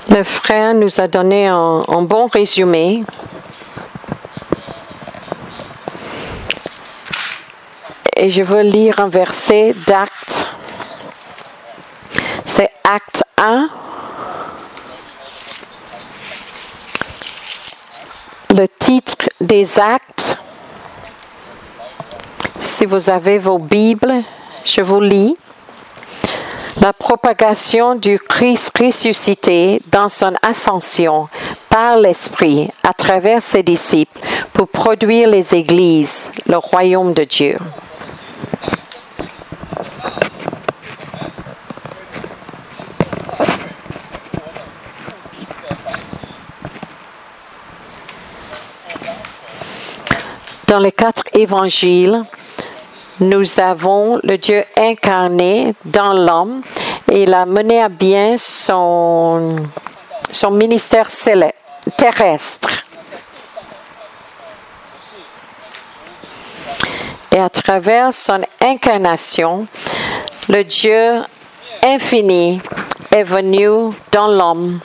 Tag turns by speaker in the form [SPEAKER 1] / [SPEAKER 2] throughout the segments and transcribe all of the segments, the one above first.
[SPEAKER 1] Le frère nous a donné un bon résumé. Et je veux lire un verset d'Actes. C'est Acte 1. Le titre des actes. Si vous avez vos Bibles, je vous lis. La propagation du Christ ressuscité dans son ascension par l'Esprit à travers ses disciples pour produire les églises, le royaume de Dieu. Dans les 4 évangiles, nous avons le Dieu incarné dans l'homme et il a mené à bien son ministère terrestre. Et à travers son incarnation, le Dieu infini est venu dans l'homme.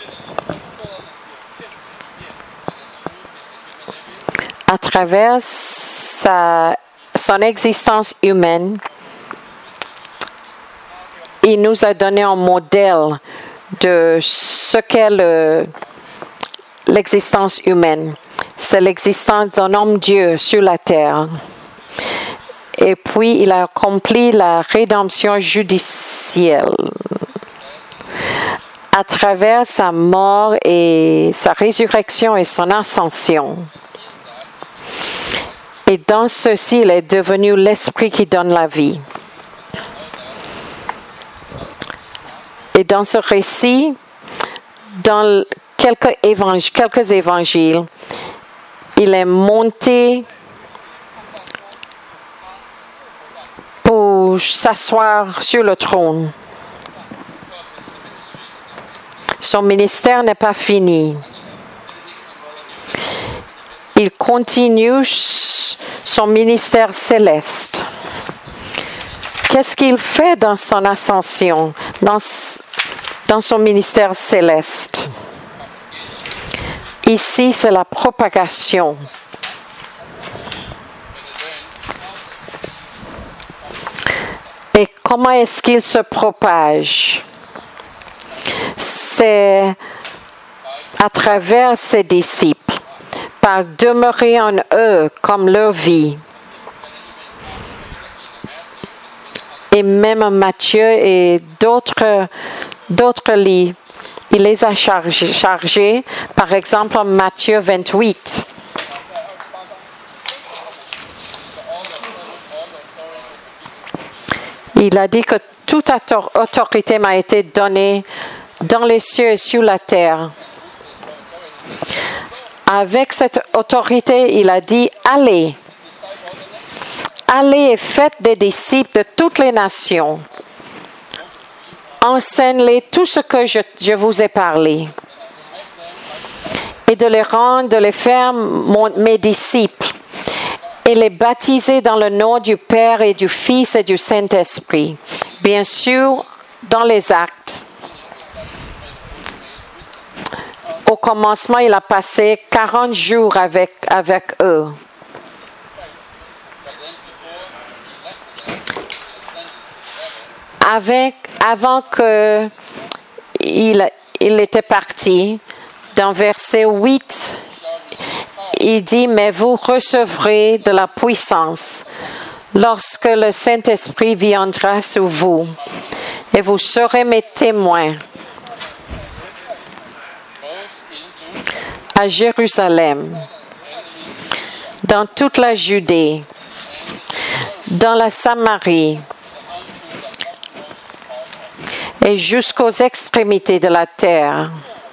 [SPEAKER 1] À travers son existence humaine, il nous a donné un modèle de ce qu'est l'existence humaine. C'est l'existence d'un homme-dieu sur la terre. Et puis, il a accompli la rédemption judiciaire. À travers sa mort et sa résurrection et son ascension. Et dans ceci, il est devenu l'Esprit qui donne la vie. Et dans ce récit, dans quelques évangiles, il est monté pour s'asseoir sur le trône. Son ministère n'est pas fini. Il continue son ministère céleste. Qu'est-ce qu'il fait dans son ascension, dans son ministère céleste? Ici, c'est la propagation. Et comment est-ce qu'il se propage? C'est à travers ses disciples. Par demeurer en eux comme leur vie. Et même Matthieu et d'autres livres, il les a chargés. Par exemple, en Matthieu 28. Il a dit que toute autorité m'a été donnée dans les cieux et sur la terre. Avec cette autorité, il a dit, allez et faites des disciples de toutes les nations. Enseignez-les tout ce que je vous ai parlé. Et de les faire mes disciples. Et les baptiser dans le nom du Père et du Fils et du Saint-Esprit. Bien sûr, dans les actes. Au commencement, il a passé 40 jours avec eux. Avant qu'il était parti, dans verset 8, il dit, mais vous recevrez de la puissance lorsque le Saint-Esprit viendra sur vous, et vous serez mes témoins. À Jérusalem, dans toute la Judée, dans la Samarie et jusqu'aux extrémités de la terre.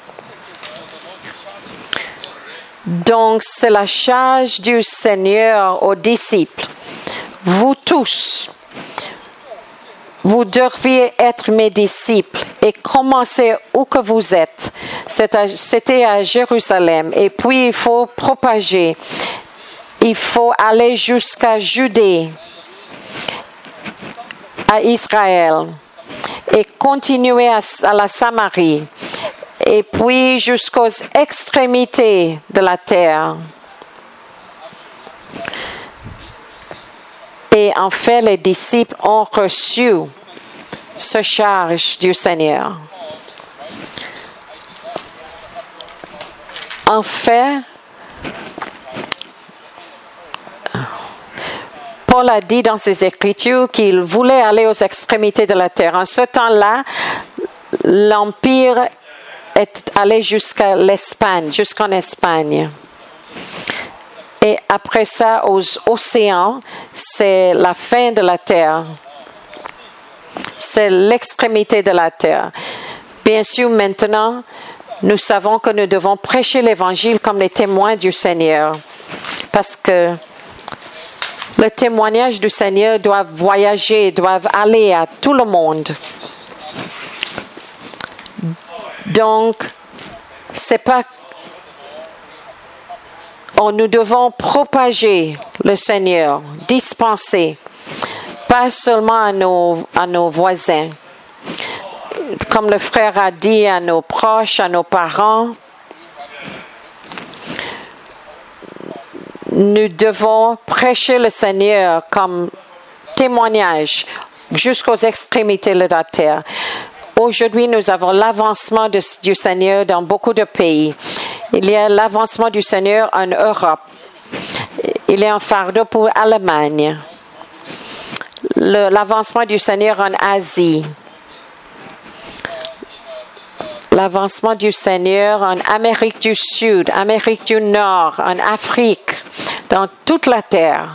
[SPEAKER 1] Donc, c'est la charge du Seigneur aux disciples. Vous tous, vous devriez être mes disciples et commencer où que vous êtes. C'était à Jérusalem. Et puis, il faut propager. Il faut aller jusqu'à Judée, à Israël, et continuer à la Samarie et puis jusqu'aux extrémités de la terre. Et en fait, les disciples ont reçu ce charge du Seigneur. En fait, Paul a dit dans ses Écritures qu'il voulait aller aux extrémités de la terre. En ce temps-là, l'Empire est allé jusqu'à l'Espagne, jusqu'en Espagne. Et après ça, aux océans, c'est la fin de la terre. C'est l'extrémité de la terre. Bien sûr, maintenant, nous savons que nous devons prêcher l'Évangile comme les témoins du Seigneur. Parce que le témoignage du Seigneur doit voyager, doit aller à tout le monde. Donc, c'est pas... nous devons propager le Seigneur, dispenser, pas seulement à nos voisins. Comme le frère a dit, à nos proches, à nos parents, nous devons prêcher le Seigneur comme témoignage jusqu'aux extrémités de la terre. Aujourd'hui, nous avons l'avancement du Seigneur dans beaucoup de pays. Il y a l'avancement du Seigneur en Europe. Il y a un fardeau pour l'Allemagne. L'avancement du Seigneur en Asie. L'avancement du Seigneur en Amérique du Sud, Amérique du Nord, en Afrique, dans toute la terre.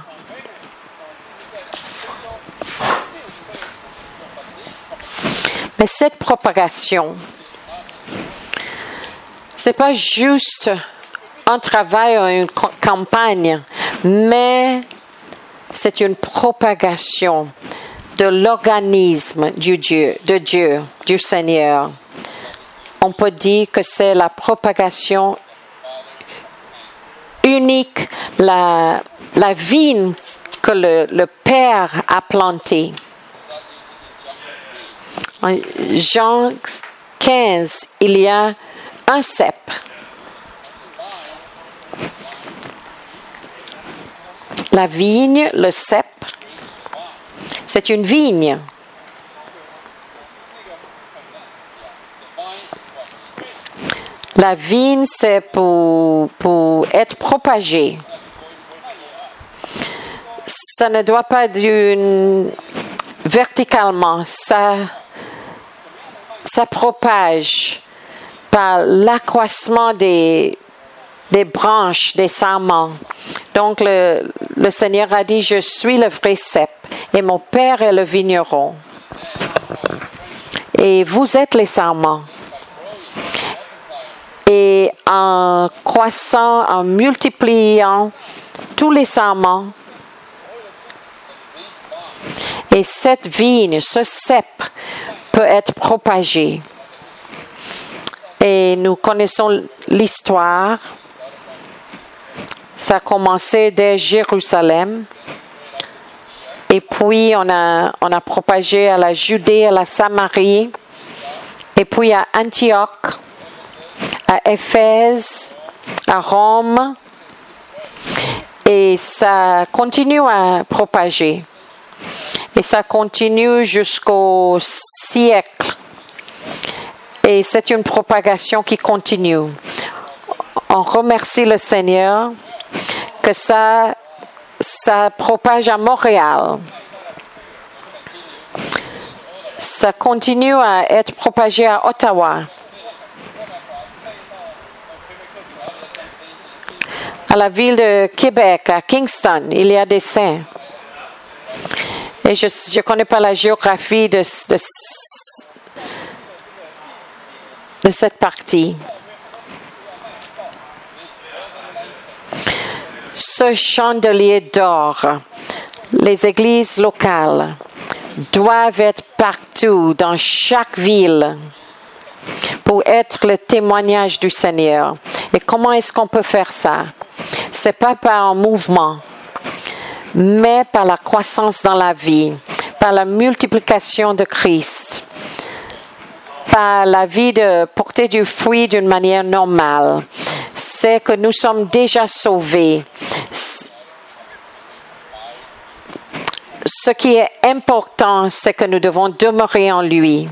[SPEAKER 1] Mais cette propagation, ce n'est pas juste un travail ou une campagne, mais c'est une propagation de l'organisme de Dieu, du Seigneur. On peut dire que c'est la propagation unique, la vigne que le Père a plantée. En Jean 15, il y a un cep. La vigne, le cep, c'est une vigne. La vigne, c'est pour être propagée. Ça ne doit pas être verticalement. Ça propage par l'accroissement des branches, des sarments. Donc, le Seigneur a dit, je suis le vrai cep et mon Père est le vigneron. Et vous êtes les sarments. Et en croissant, en multipliant tous les sarments, et cette vigne, ce cep, peut être propagé. Et nous connaissons l'histoire. Ça a commencé dès Jérusalem. Et puis, on a propagé à la Judée, à la Samarie. Et puis à Antioche, à Éphèse, à Rome. Et ça continue à propager. Et ça continue jusqu'au siècle. Et c'est une propagation qui continue. On remercie le Seigneur que ça propage à Montréal. Ça continue à être propagé à Ottawa. À la ville de Québec, à Kingston, il y a des saints. Et je ne connais pas la géographie de cette partie. Ce chandelier d'or, les églises locales doivent être partout, dans chaque ville, pour être le témoignage du Seigneur. Et comment est-ce qu'on peut faire ça? Ce n'est pas par un mouvement, mais par la croissance dans la vie, par la multiplication de Christ. pas la vie de porter du fruit d'une manière normale. C'est que nous sommes déjà sauvés. Ce qui est important, c'est que nous devons demeurer en lui.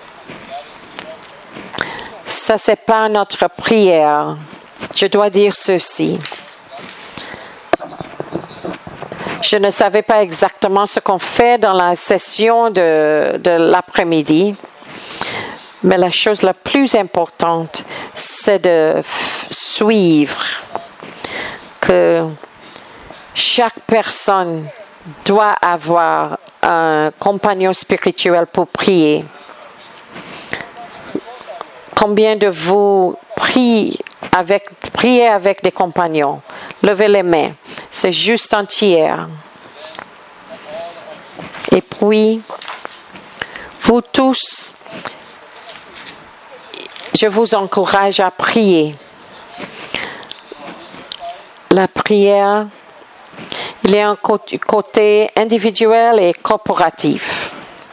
[SPEAKER 1] Ça, c'est pas notre prière. Je dois dire ceci. Je ne savais pas exactement ce qu'on fait dans la session de l'après-midi, mais la chose la plus importante, c'est de suivre que chaque personne doit avoir un compagnon spirituel pour prier. Combien de vous priez avec des compagnons? Levez les mains. C'est juste entière. Et puis, vous tous, je vous encourage à prier. La prière, il y a un côté individuel et corporatif.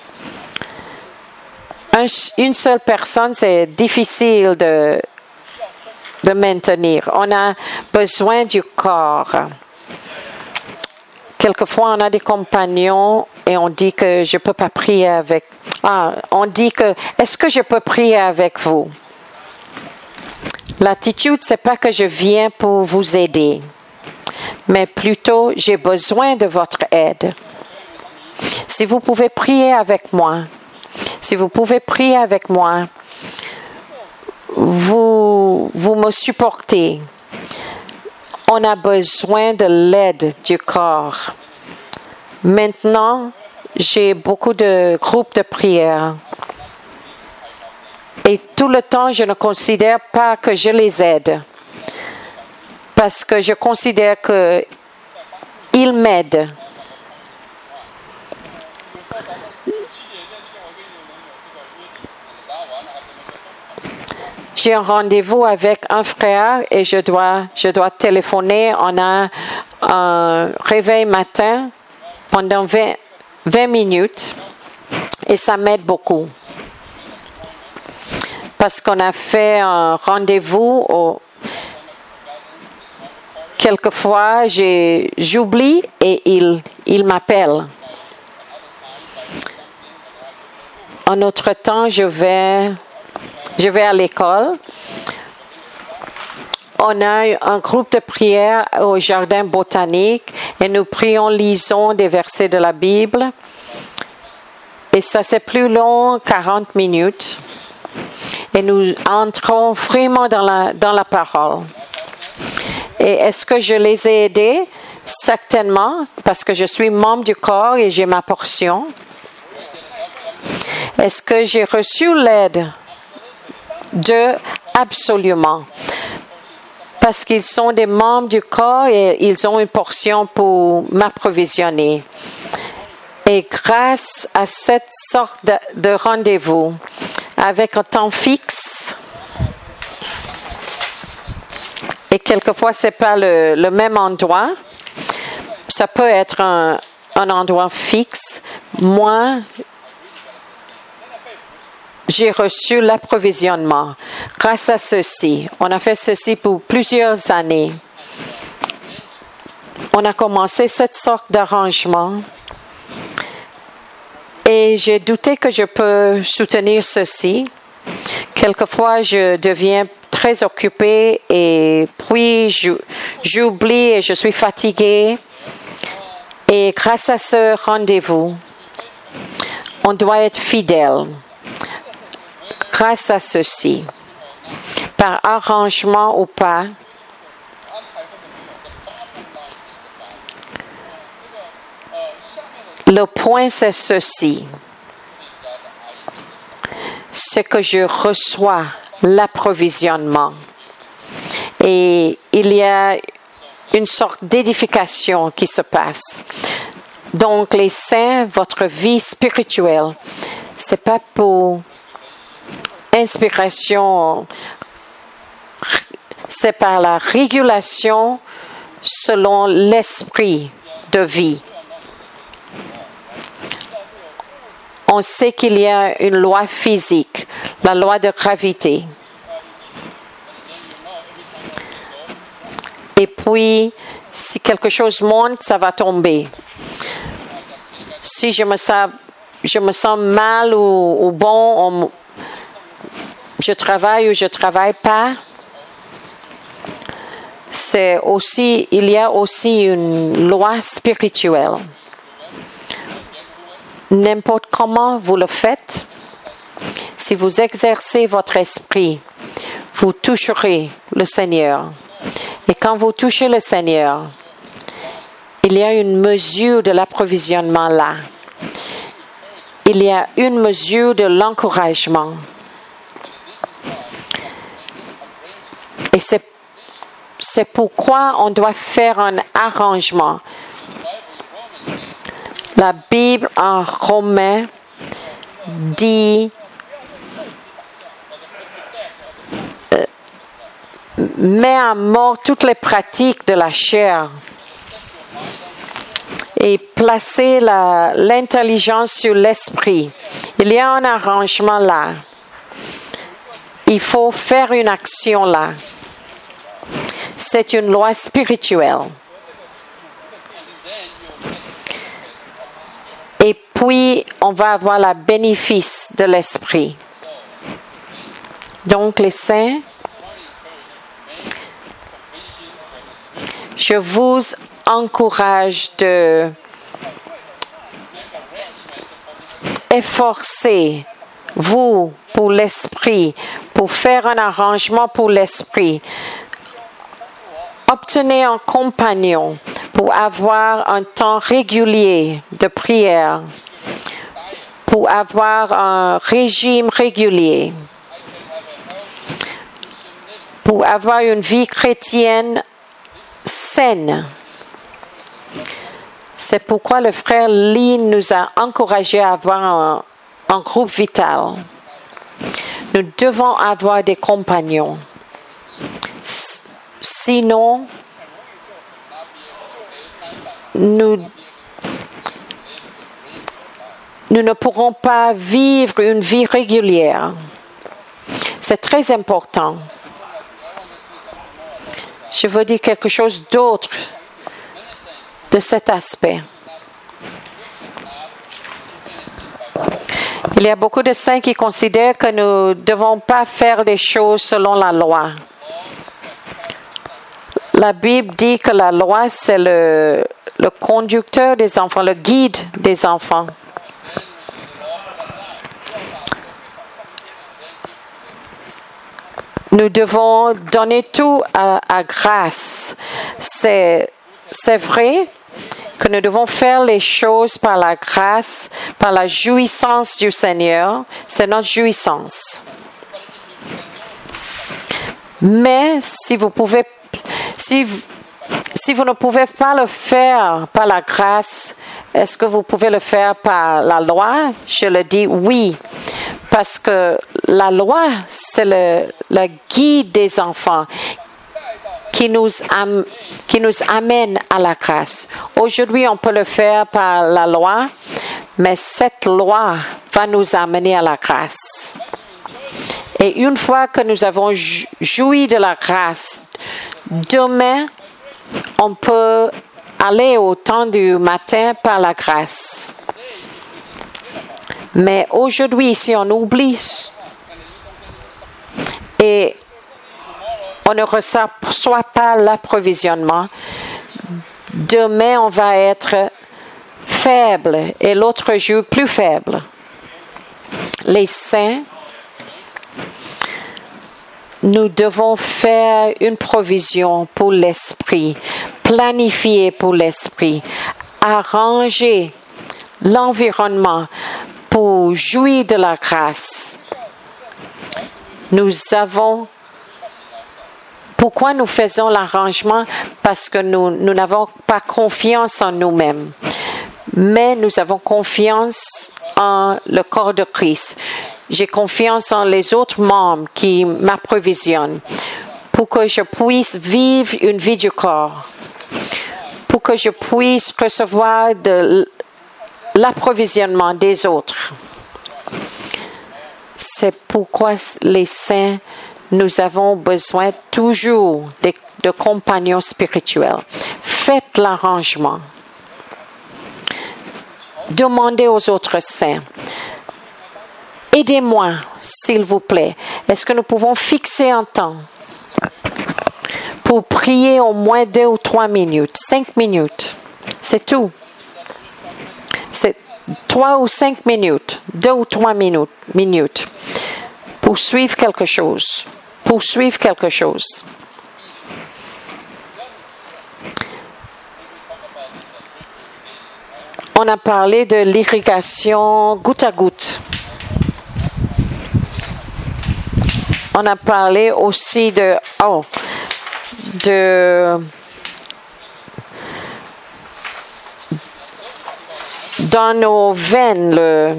[SPEAKER 1] Une seule personne, c'est difficile de maintenir. On a besoin du corps. Quelquefois, on a des compagnons et on dit que je ne peux pas prier avec. On dit que, est-ce que je peux prier avec vous? L'attitude, c'est pas que je viens pour vous aider, mais plutôt, j'ai besoin de votre aide. Si vous pouvez prier avec moi, vous me supportez. On a besoin de l'aide du corps. Maintenant, j'ai beaucoup de groupes de prière. Et tout le temps, je ne considère pas que je les aide. Parce que je considère qu'ils m'aident. J'ai un rendez-vous avec un frère et je dois téléphoner. On a un réveil matin pendant 20 minutes et ça m'aide beaucoup. Parce qu'on a fait un rendez-vous. Quelquefois, j'oublie et il m'appelle. En autre temps, je vais à l'école. On a un groupe de prière au jardin botanique et nous prions, lisons des versets de la Bible. Et ça, c'est plus long, 40 minutes. Et nous entrons vraiment dans la parole. Et est-ce que je les ai aidés? Certainement, parce que je suis membre du corps et j'ai ma portion. Est-ce que j'ai reçu l'aide? Absolument. Parce qu'ils sont des membres du corps et ils ont une portion pour m'approvisionner. Et grâce à cette sorte de rendez-vous, avec un temps fixe, et quelquefois ce n'est pas le même endroit, ça peut être un endroit fixe. Moi, j'ai reçu l'approvisionnement. Grâce à ceci, on a fait ceci pour plusieurs années. On a commencé cette sorte d'arrangement et j'ai douté que je peux soutenir ceci. Quelquefois, je deviens très occupée et puis j'oublie et je suis fatiguée. Et grâce à ce rendez-vous, on doit être fidèle. Grâce à ceci, par arrangement ou pas, le point c'est ceci, c'est que je reçois l'approvisionnement et il y a une sorte d'édification qui se passe. Donc les saints, votre vie spirituelle, c'est pas pour inspiration, c'est par la régulation selon l'esprit de vie. On sait qu'il y a une loi physique. la loi de gravité. Et puis, si quelque chose monte, ça va tomber. Si je me sens mal ou bon, je travaille ou je ne travaille pas, il y a aussi une loi spirituelle. N'importe comment vous le faites, si vous exercez votre esprit, vous toucherez le Seigneur. Et quand vous touchez le Seigneur, il y a une mesure de l'approvisionnement là. Il y a une mesure de l'encouragement. Et c'est pourquoi on doit faire un arrangement. La Bible en Romains dit met à mort toutes les pratiques de la chair et placer l'intelligence sur l'esprit. Il y a un arrangement là. Il faut faire une action là. C'est une loi spirituelle. Et puis, on va avoir le bénéfice de l'esprit. Donc, les saints, je vous encourage de efforcer vous pour l'esprit, pour faire un arrangement pour l'esprit. Obtenez un compagnon pour avoir un temps régulier de prière, pour avoir un régime régulier, pour avoir une vie chrétienne saine. C'est pourquoi le frère Lee nous a encouragés à avoir un groupe vital. Nous devons avoir des compagnons. Sinon, nous ne pourrons pas vivre une vie régulière. C'est très important. Je veux dire quelque chose d'autre de cet aspect. Il y a beaucoup de saints qui considèrent que nous ne devons pas faire les choses selon la loi. La Bible dit que la loi, c'est le conducteur des enfants, le guide des enfants. Nous devons donner tout à grâce. C'est vrai que nous devons faire les choses par la grâce, par la jouissance du Seigneur. C'est notre jouissance. Mais si vous ne pouvez pas le faire par la grâce, est-ce que vous pouvez le faire par la loi? Je le dis oui. Parce que la loi, c'est le guide des enfants qui nous amène à la grâce. Aujourd'hui, on peut le faire par la loi, mais cette loi va nous amener à la grâce. Et une fois que nous avons joui de la grâce, demain, on peut aller au temps du matin par la grâce. Mais aujourd'hui, si on oublie et on ne reçoit pas l'approvisionnement, demain, on va être faible et l'autre jour plus faible. Les saints, nous devons faire une provision pour l'esprit, planifier pour l'esprit, arranger l'environnement pour jouir de la grâce. Pourquoi nous faisons l'arrangement? Parce que nous n'avons pas confiance en nous-mêmes, mais nous avons confiance en le corps de Christ. J'ai confiance en les autres membres qui m'approvisionnent pour que je puisse vivre une vie du corps, pour que je puisse recevoir de l'approvisionnement des autres. C'est pourquoi les saints, nous avons besoin toujours de compagnons spirituels. Faites l'arrangement. Demandez aux autres saints. Aidez-moi, s'il vous plaît. Est-ce que nous pouvons fixer un temps pour prier au moins 2 ou 3 minutes, 5 minutes? C'est tout. C'est 3 ou 5 minutes, 2 ou 3 minutes pour suivre quelque chose. Poursuivre quelque chose. On a parlé de l'irrigation goutte à goutte. On a parlé aussi dans nos veines,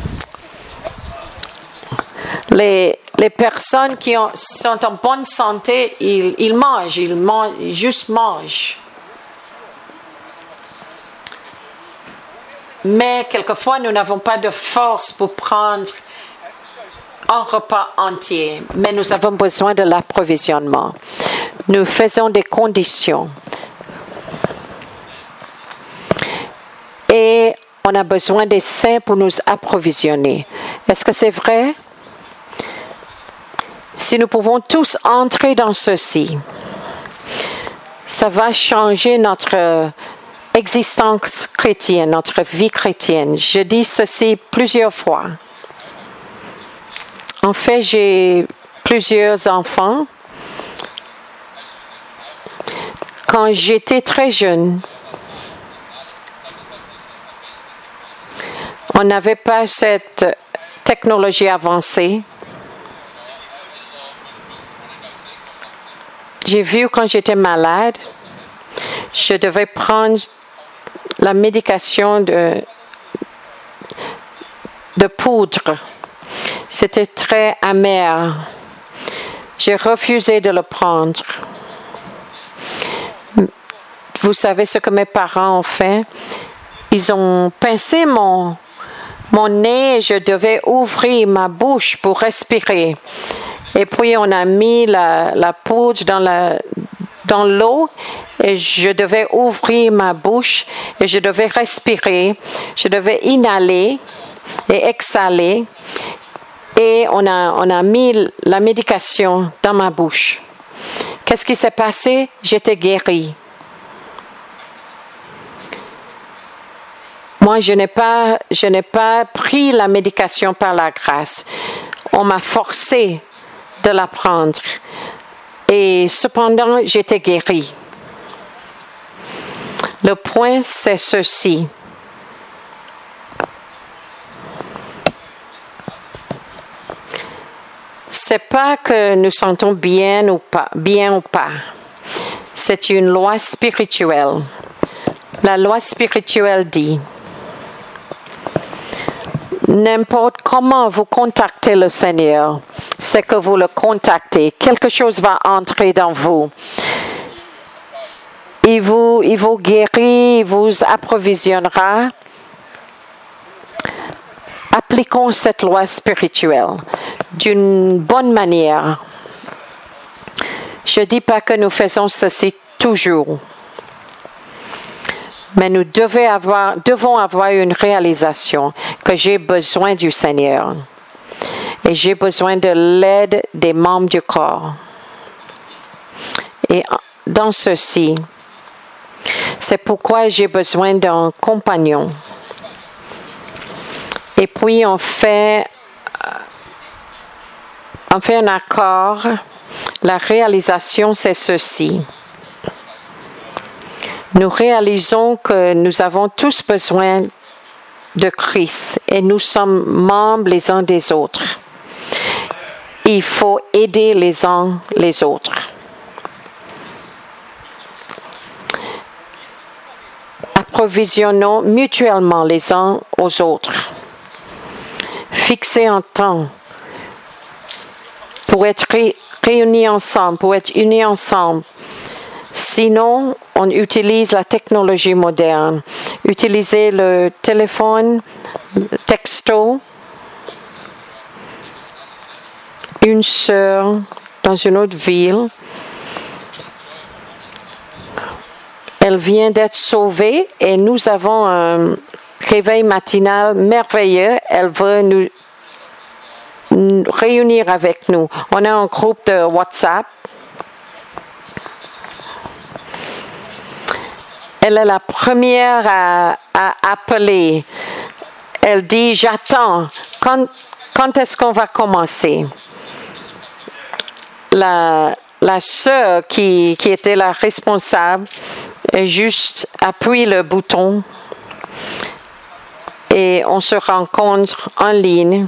[SPEAKER 1] les personnes qui sont en bonne santé, ils mangent, juste mangent. Mais quelquefois, nous n'avons pas de force pour prendre un repas entier, mais nous avons besoin de l'approvisionnement. Nous faisons des conditions. Et on a besoin des saints pour nous approvisionner. Est-ce que c'est vrai? Si nous pouvons tous entrer dans ceci, ça va changer notre existence chrétienne, notre vie chrétienne. Je dis ceci plusieurs fois. En fait, j'ai plusieurs enfants. Quand j'étais très jeune, on n'avait pas cette technologie avancée. J'ai vu quand j'étais malade, je devais prendre la médication de poudre. C'était très amer. J'ai refusé de le prendre. Vous savez ce que mes parents ont fait? Ils ont pincé mon nez et je devais ouvrir ma bouche pour respirer. Et puis on a mis la poudre dans l'eau et je devais ouvrir ma bouche et je devais respirer. Je devais inhaler et exhaler. Et on a mis la médication dans ma bouche. Qu'est-ce qui s'est passé? J'étais guérie. Moi, je n'ai pas pris la médication par la grâce. On m'a forcé de la prendre. Et cependant, j'étais guérie. Le point, c'est ceci. C'est pas que nous sentons bien ou pas. C'est une loi spirituelle. La loi spirituelle dit, n'importe comment vous contactez le Seigneur, c'est que vous le contactez. Quelque chose va entrer dans vous. Il vous guérit, il vous approvisionnera. Appliquons cette loi spirituelle d'une bonne manière. Je ne dis pas que nous faisons ceci toujours. Mais nous devons avoir une réalisation que j'ai besoin du Seigneur. Et j'ai besoin de l'aide des membres du corps. Et dans ceci, c'est pourquoi j'ai besoin d'un compagnon. Et puis on fait un accord. La réalisation, c'est ceci. Nous réalisons que nous avons tous besoin de Christ et nous sommes membres les uns des autres. Il faut aider les uns les autres. Approvisionnons mutuellement les uns aux autres. Fixez un temps pour être réunis ensemble, pour être unis ensemble. Sinon, on utilise la technologie moderne. Utilisez le téléphone, le texto. une sœur dans une autre ville. Elle vient d'être sauvée et nous avons un réveil matinal merveilleux. Elle veut nous réunir avec nous. On a un groupe de WhatsApp. Elle est la première à appeler. Elle dit, j'attends. Quand est-ce qu'on va commencer? La sœur qui était la responsable juste appuie le bouton et on se rencontre en ligne.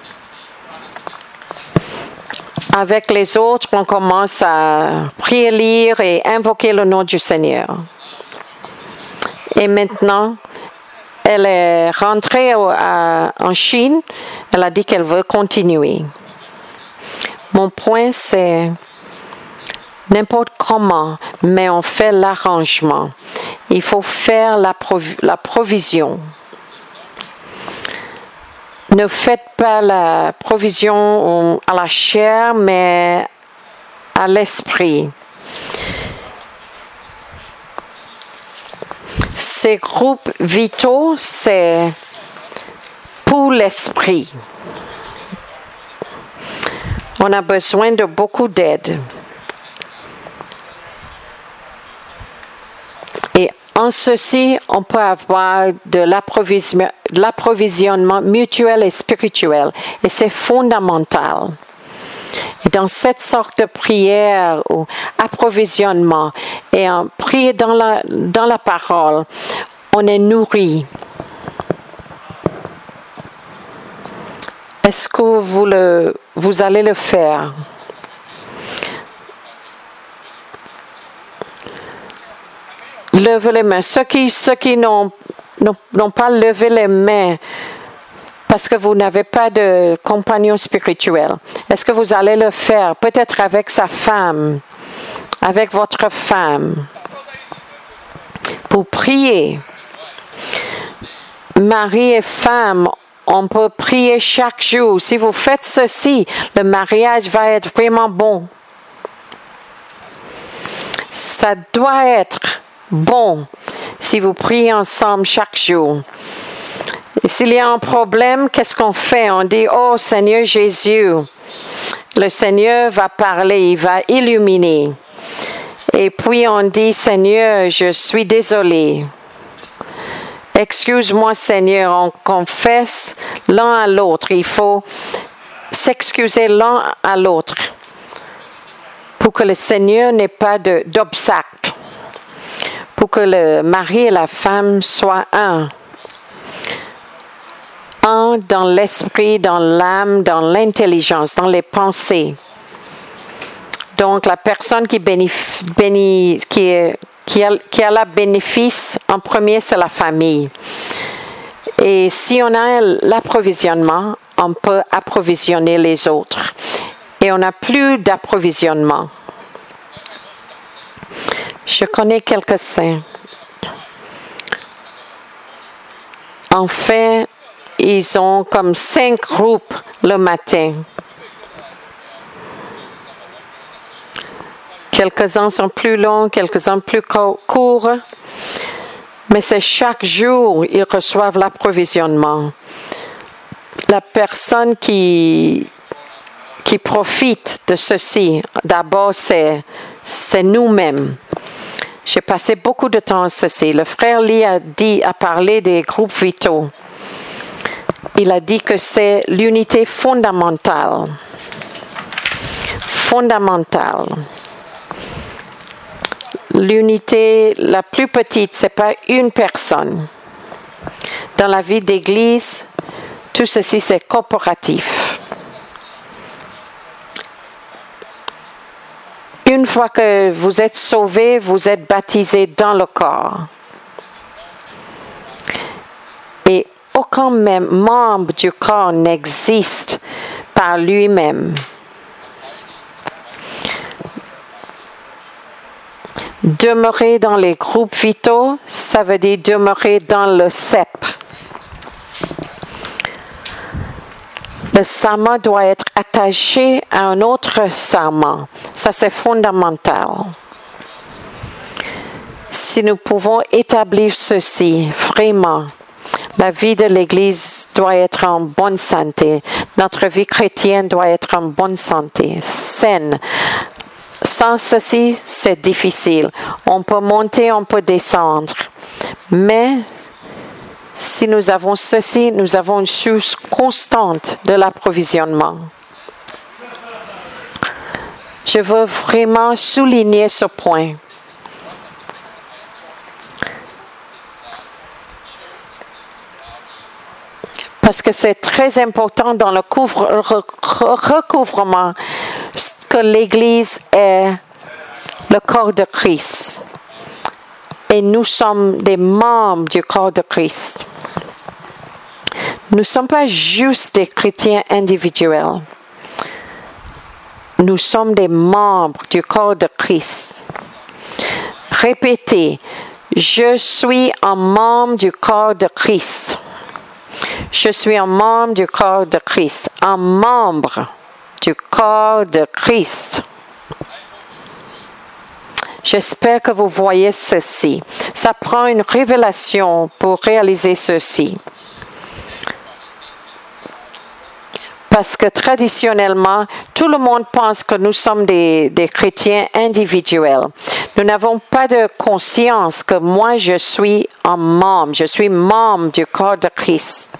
[SPEAKER 1] Avec les autres, on commence à prier, lire et invoquer le nom du Seigneur. Et maintenant, elle est rentrée en Chine. Elle a dit qu'elle veut continuer. Mon point, c'est n'importe comment, mais on fait l'arrangement. Il faut faire la provision. Ne faites pas la provision à la chair, mais à l'esprit. Ces groupes vitaux, c'est pour l'esprit. On a besoin de beaucoup d'aide. Et en ceci, on peut avoir de l'approvisionnement mutuel et spirituel. Et c'est fondamental. Et dans cette sorte de prière ou approvisionnement et en prier dans la parole, on est nourri. Est-ce que vous allez le faire? Levez les mains. Ceux qui n'ont pas levé les mains parce que vous n'avez pas de compagnon spirituel, est-ce que vous allez le faire? Peut-être avec sa femme, avec votre femme, pour prier. Mari et femme, on peut prier chaque jour. Si vous faites ceci, le mariage va être vraiment bon. Ça doit être bon si vous priez ensemble chaque jour. Et s'il y a un problème, qu'est-ce qu'on fait? On dit, oh Seigneur Jésus, le Seigneur va parler, il va illuminer. Et puis on dit, Seigneur, je suis désolé. Excuse-moi Seigneur, on confesse l'un à l'autre. Il faut s'excuser l'un à l'autre pour que le Seigneur n'ait pas d'obstacle. Pour que le mari et la femme soient un. Un dans l'esprit, dans l'âme, dans l'intelligence, dans les pensées. Donc, la personne qui a la bénéfice, en premier, c'est la famille. Et si on a l'approvisionnement, on peut approvisionner les autres. Et on n'a plus d'approvisionnement. Je connais quelques saints. En fait, ils ont comme 5 groupes le matin. Quelques-uns sont plus longs, quelques-uns plus courts. Mais c'est chaque jour ils reçoivent l'approvisionnement. La personne qui profite de ceci, d'abord, c'est nous-mêmes. J'ai passé beaucoup de temps à ceci. Le frère Lee a parlé des groupes vitaux. Il a dit que c'est l'unité fondamentale. Fondamentale. L'unité la plus petite, ce n'est pas une personne. Dans la vie d'église, tout ceci, c'est corporatif. Une fois que vous êtes sauvés, vous êtes baptisés dans le corps. Et aucun même membre du corps n'existe par lui-même. Demeurer dans les groupes vitaux, ça veut dire demeurer dans le cep. le serment doit être attaché à un autre serment. Ça, c'est fondamental. Si nous pouvons établir ceci, vraiment, la vie de l'Église doit être en bonne santé. Notre vie chrétienne doit être en bonne santé, saine. Sans ceci, c'est difficile. On peut monter, on peut descendre. Mais si nous avons ceci, nous avons une source constante de l'approvisionnement. Je veux vraiment souligner ce point. Parce que c'est très important dans le recouvrement que l'Église est le corps de Christ. Et nous sommes des membres du corps de Christ. Nous ne sommes pas juste des chrétiens individuels. Nous sommes des membres du corps de Christ. Répétez, je suis un membre du corps de Christ. Je suis un membre du corps de Christ. Un membre du corps de Christ. J'espère que vous voyez ceci. Ça prend une révélation pour réaliser ceci. Parce que traditionnellement, tout le monde pense que nous sommes des chrétiens individuels. Nous n'avons pas de conscience que moi, je suis un membre. Je suis membre du corps de Christ.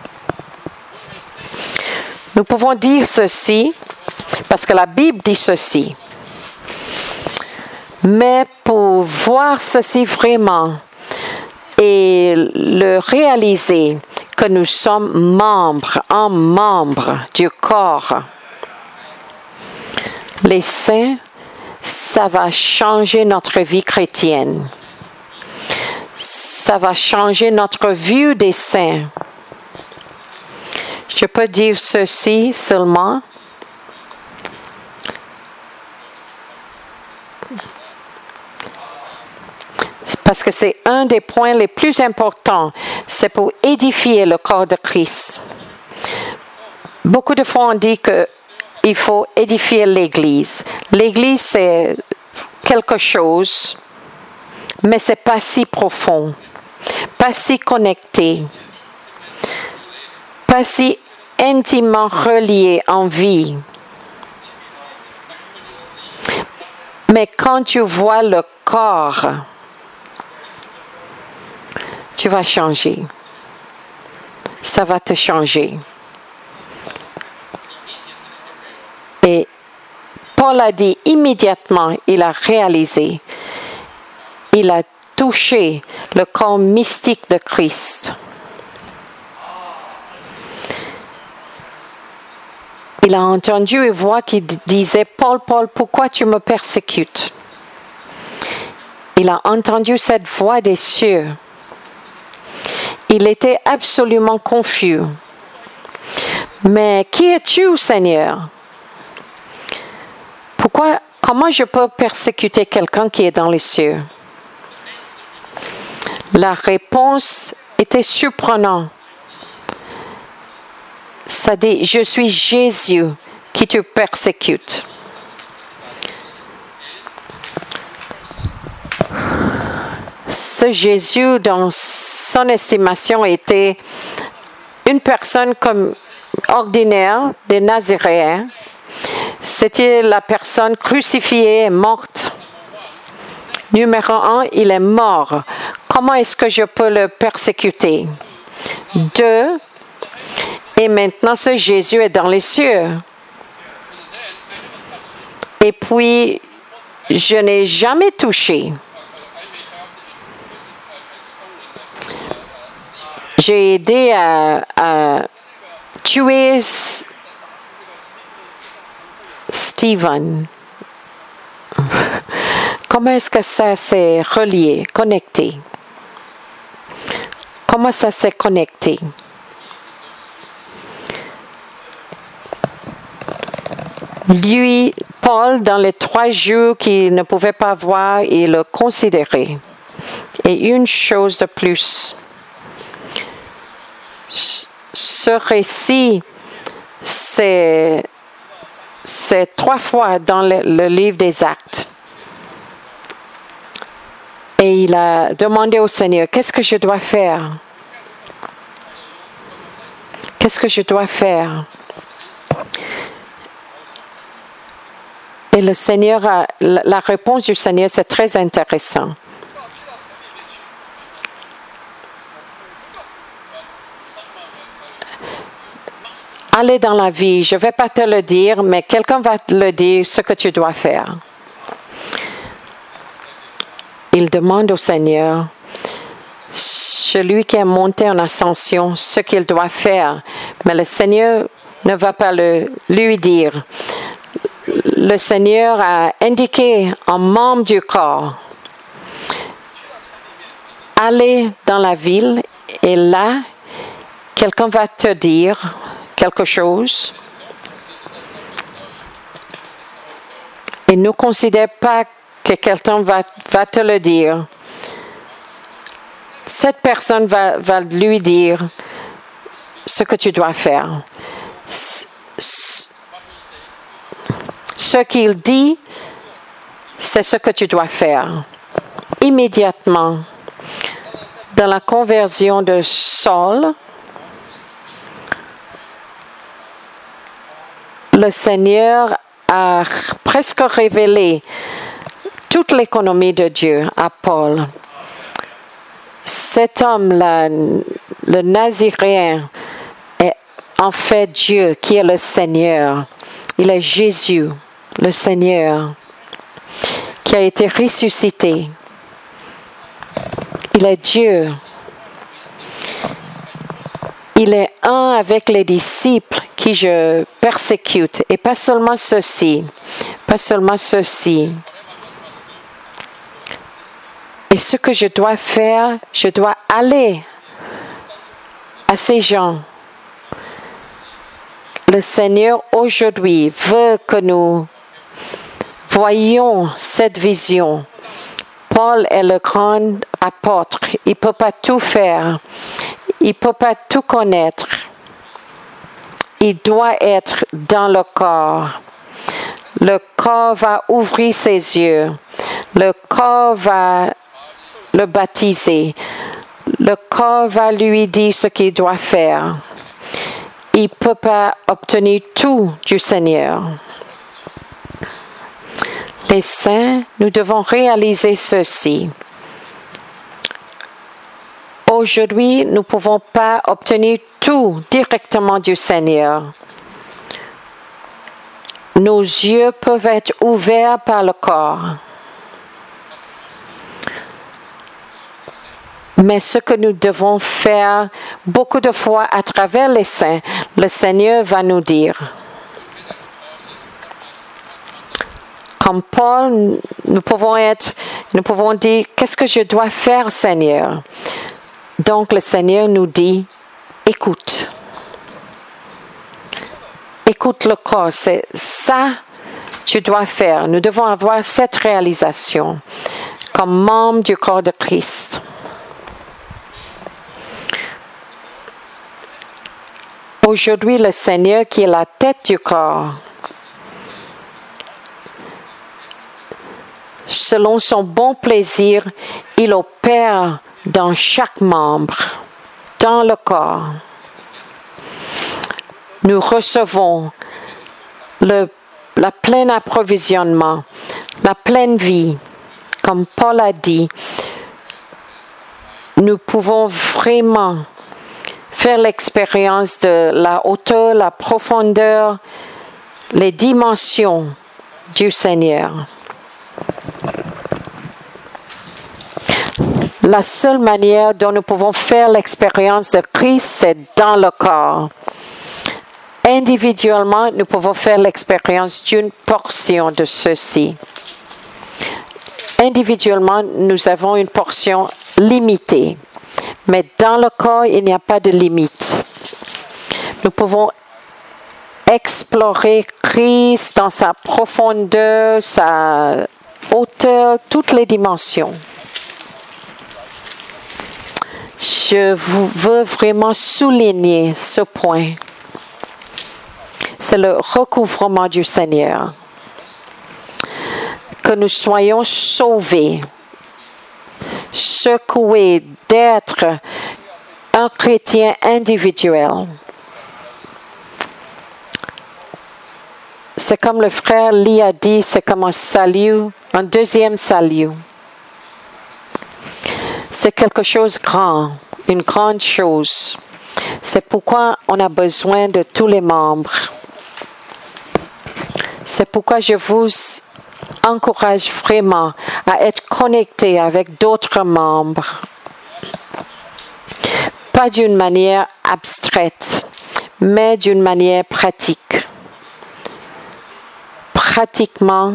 [SPEAKER 1] Nous pouvons dire ceci parce que la Bible dit ceci. Mais pour voir ceci vraiment et le réaliser que nous sommes membres, un membre du corps, les saints, ça va changer notre vie chrétienne. Ça va changer notre vue des saints. Je peux dire ceci seulement. Parce que c'est un des points les plus importants. C'est pour édifier le corps de Christ. Beaucoup de fois on dit qu'il faut édifier l'Église. L'Église, c'est quelque chose, mais ce n'est pas si profond, pas si connecté, pas si intimement relié en vie. Mais quand tu vois le corps, tu vas changer. Ça va te changer. Et Paul a dit immédiatement, il a réalisé, il a touché le corps mystique de Christ. Il a entendu une voix qui disait, Paul, Paul, pourquoi tu me persécutes? Il a entendu cette voix des cieux. Il était absolument confus. Mais qui es-tu, Seigneur? Comment je peux persécuter quelqu'un qui est dans les cieux? La réponse était surprenante. Ça dit, je suis Jésus qui te persécute. Ce Jésus, dans son estimation, était une personne comme ordinaire des Nazaréens. C'était la personne crucifiée et morte. Numéro 1, il est mort. Comment est-ce que je peux le persécuter? 2, et maintenant ce Jésus est dans les cieux. Et puis, je n'ai jamais touché. J'ai aidé à tuer Stephen. Comment est-ce que ça s'est relié, connecté? Comment ça s'est connecté? Lui, Paul, dans les 3 jours qu'il ne pouvait pas voir, il le considérait. Et une chose de plus, ce récit, C'est 3 fois dans le livre des Actes. Et il a demandé au Seigneur, qu'est-ce que je dois faire? Qu'est-ce que je dois faire? Et le Seigneur la réponse du Seigneur, c'est très intéressant. Aller dans la vie, je ne vais pas te le dire, mais quelqu'un va te le dire ce que tu dois faire. Il demande au Seigneur, celui qui est monté en ascension, ce qu'il doit faire. Mais le Seigneur ne va pas lui dire. Le Seigneur a indiqué un membre du corps. Allez dans la ville et là, quelqu'un va te dire quelque chose. Et ne considère pas que quelqu'un va te le dire. Cette personne va lui dire ce que tu dois faire. Ce qu'il dit, c'est ce que tu dois faire. Immédiatement, dans la conversion de Saul, le Seigneur a presque révélé toute l'économie de Dieu à Paul. Cet homme-là, le Naziréen, est en fait Dieu qui est le Seigneur. Il est Jésus, le Seigneur, qui a été ressuscité. Il est Dieu. Il est un avec les disciples qui je persécute. Et pas seulement ceci. Pas seulement ceci. Et ce que je dois faire, je dois aller à ces gens. Le Seigneur aujourd'hui veut que nous voyions cette vision. Paul est le grand apôtre. Il ne peut pas tout faire. Il ne peut pas tout connaître. Il doit être dans le corps. Le corps va ouvrir ses yeux. Le corps va le baptiser. Le corps va lui dire ce qu'il doit faire. Il ne peut pas obtenir tout du Seigneur. Les saints, nous devons réaliser ceci. Aujourd'hui, nous ne pouvons pas obtenir tout directement du Seigneur. Nos yeux peuvent être ouverts par le corps. Mais ce que nous devons faire beaucoup de fois à travers les saints, le Seigneur va nous dire. Comme Paul, nous pouvons dire, qu'est-ce que je dois faire, Seigneur? Donc le Seigneur nous dit, écoute. Écoute le corps, c'est ça que tu dois faire. Nous devons avoir cette réalisation comme membre du corps de Christ. Aujourd'hui, le Seigneur qui est la tête du corps, selon son bon plaisir, il opère dans chaque membre, dans le corps. Nous recevons le plein approvisionnement, la pleine vie. Comme Paul a dit, nous pouvons vraiment faire l'expérience de la hauteur, la profondeur, les dimensions du Seigneur. La seule manière dont nous pouvons faire l'expérience de Christ, c'est dans le corps. Individuellement, nous pouvons faire l'expérience d'une portion de ceci. Individuellement, nous avons une portion limitée. Mais dans le corps, il n'y a pas de limite. Nous pouvons explorer Christ dans sa profondeur, sa hauteur, toutes les dimensions. Je veux vraiment souligner ce point. c'est le recouvrement du Seigneur. Que nous soyons sauvés, secoués d'être un chrétien individuel. C'est comme le frère Lee a dit, c'est comme un salut, un deuxième salut. C'est quelque chose de grand, une grande chose. C'est pourquoi on a besoin de tous les membres. C'est pourquoi je vous encourage vraiment à être connecté avec d'autres membres. Pas d'une manière abstraite, mais d'une manière pratique. Pratiquement,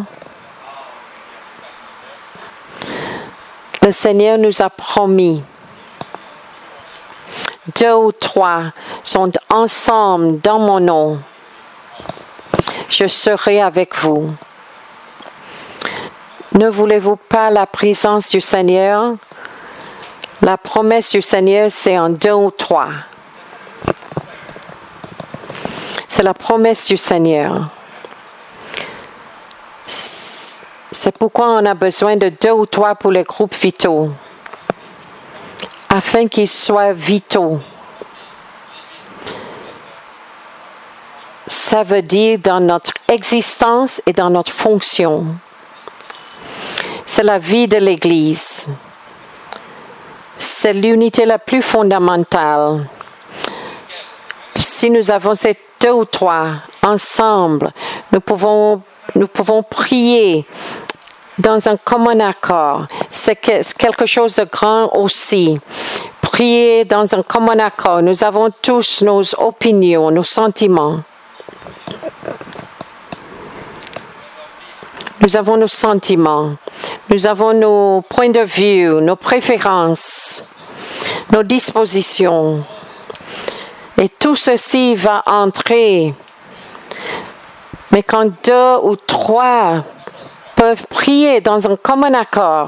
[SPEAKER 1] le Seigneur nous a promis, 2 ou 3 sont ensemble dans mon nom. Je serai avec vous. Ne voulez-vous pas la présence du Seigneur? La promesse du Seigneur, c'est en 2 ou 3. C'est la promesse du Seigneur. C'est pourquoi on a besoin de 2 ou 3 pour les groupes vitaux, afin qu'ils soient vitaux. Ça veut dire dans notre existence et dans notre fonction. C'est la vie de l'Église. C'est l'unité la plus fondamentale. Si nous avons ces 2 ou 3 ensemble, nous pouvons prier dans un commun accord. C'est quelque chose de grand aussi. Prier dans un commun accord. Nous avons tous nos opinions, nos sentiments. Nous avons nos sentiments. Nous avons nos points de vue, nos préférences, nos dispositions. Et tout ceci va entrer. Mais quand 2 ou 3 peuvent prier dans un commun accord,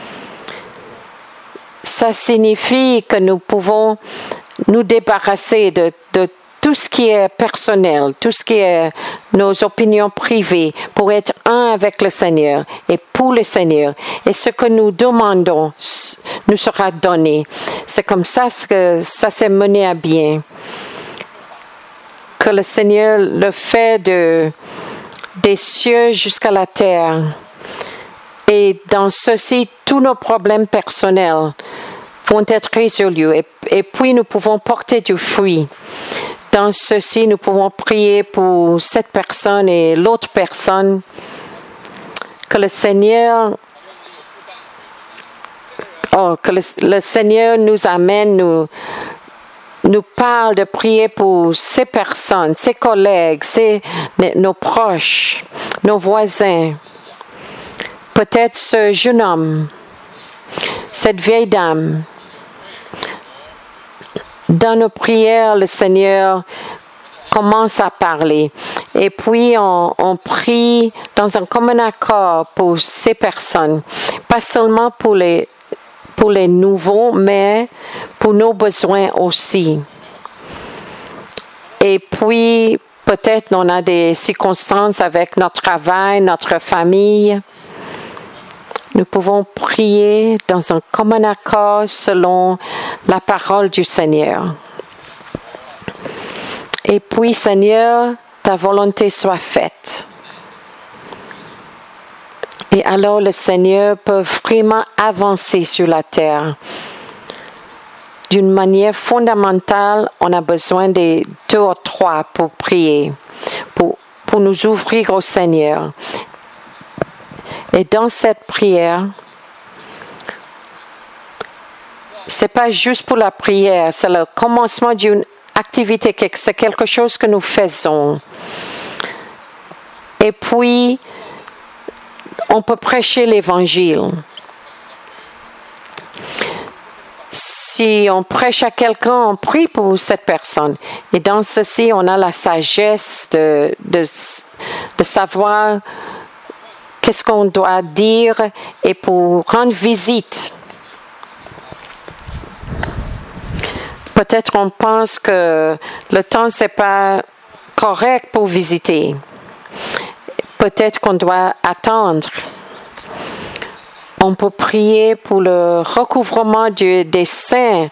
[SPEAKER 1] ça signifie que nous pouvons nous débarrasser de tout ce qui est personnel, tout ce qui est nos opinions privées, pour être un avec le Seigneur et pour le Seigneur. Et ce que nous demandons nous sera donné. C'est comme ça que ça s'est mené à bien. Que le Seigneur le fait des cieux jusqu'à la terre. Et dans ceci, tous nos problèmes personnels vont être résolus. Et puis, nous pouvons porter du fruit. Dans ceci, nous pouvons prier pour cette personne et l'autre personne. Que le Seigneur, le Seigneur nous amène, nous parle de prier pour ces personnes, ces collègues, nos proches, nos voisins. Peut-être ce jeune homme, cette vieille dame. Dans nos prières, le Seigneur commence à parler. Et puis, on prie dans un commun accord pour ces personnes. Pas seulement pour les nouveaux, mais pour nos besoins aussi. Et puis, peut-être on a des circonstances avec notre travail, notre famille. Nous pouvons prier dans un commun accord selon la parole du Seigneur. Et puis, Seigneur, ta volonté soit faite. Et alors le Seigneur peut vraiment avancer sur la terre. D'une manière fondamentale, on a besoin de 2 ou 3 pour prier, pour nous ouvrir au Seigneur. Et dans cette prière, c'est pas juste pour la prière, c'est le commencement d'une activité, c'est quelque chose que nous faisons. Et puis, on peut prêcher l'Évangile. Si on prêche à quelqu'un, on prie pour cette personne. Et dans ceci, on a la sagesse de savoir qu'est-ce qu'on doit dire et pour rendre visite. Peut-être on pense que le temps c'est pas correct pour visiter. Peut-être qu'on doit attendre. On peut prier pour le recouvrement des saints